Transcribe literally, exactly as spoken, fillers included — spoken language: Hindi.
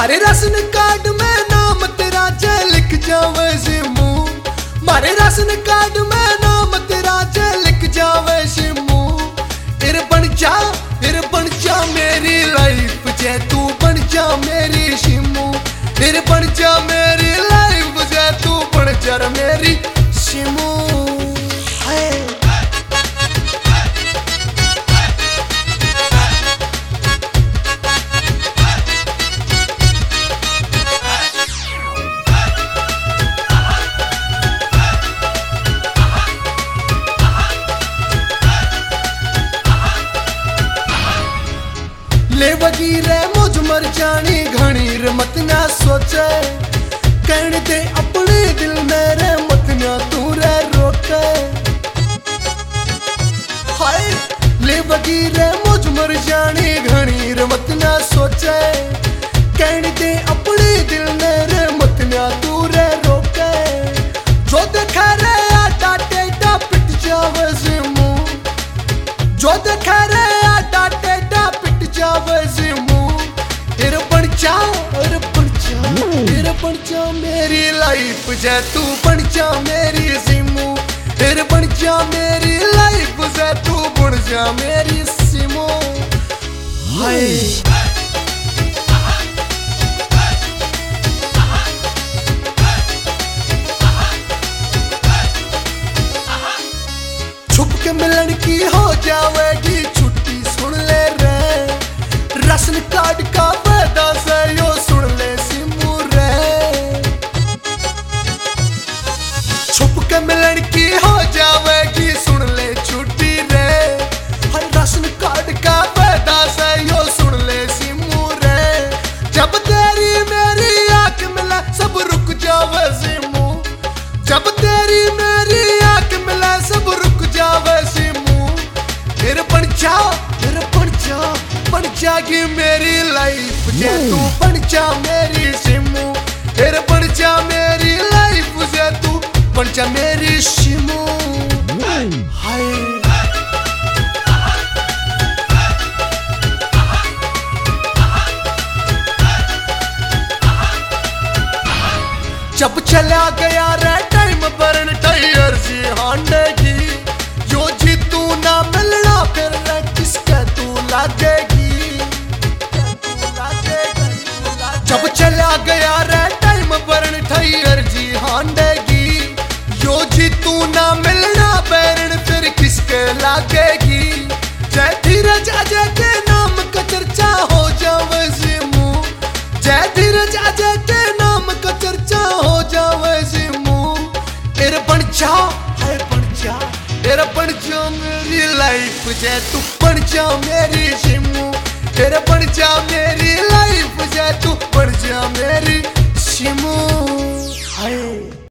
मारे राशन कार्ड में नाम तेरा जय लिख जावे सिमू, मारे राशन कार्ड में नाम तेरा जय लिख जावे सिमू। फिर बन जा फिर बन जा मेरी लाइफ जय तू बन जा मेरी सिमू, फिर बन जा मेरी लाइफ जय तू बन जा मेरी सिमू। ले वगीरे मुझ मर जानी घनी रे मत ना सोचे, कहने दे अपने दिल मेरे मत ना तू रे रोके। हाय ले वगीरे मुझ मर जानी घनी रे मत ना सोचे, कहने दे अपने दिल मेरे मत ना तू रे रोके। जो देखा रे आटा टेढ़ा पिट जावे सिमू, जो देखा रे आटा टेढ़ा पिट जावे सिमू। फिर बन जा फिर बन जा फिर बन जा मेरी लाइफ जय तू बन जा मेरी सिमू, फिर बन जा मेरी लाइफ जय तू बन जा मेरी सिमू। हाय छुप के मिलन की हो जावेगी छुट्टी सुन ले रे, राशन कार्ड का वादा से यो सुन ले सिमू रे। छुप के मिलन की हो जावेगी सुन ले छुट्टी रे, हर राशन कार्ड का वादा से यो सुन ले सिमू रे। जब तेरी मेरी आंख मिला सब रुक जावे सिमू, जब तेरी मेरी आंख मिला सब रुक जावे सिमू। फिर बन जा फिर बन जा बन जागी मेरी लाइफ जय तू बन जा मेरी सिमू, फिर बन जा मेरी लाइफ जय तू बन जा मेरी सिमू। हाय जब चला गया रे टाइम बरन टायर जी हांडे की, जो जी तू ना मिलना फिर रे किसके तू लागेगी। जब चला गया रे टाइम बरन टायर जी हांडे की, जो जी तू ना मिलना बैरन फिर किसके लागेगी। जय धीरज अजय के नाम का चर्चा हो जावे सिमू, जय धीरज अजय के नाम का चर्चा हो जावे सिमू। फिर बन जा हाय बन जा फिर बन जा मेरी लाइफ जय तू बन जा मेरी सिमू, फिर बन जा मेरी लाइफ जय तू बन जा मेरी सिमू। हाय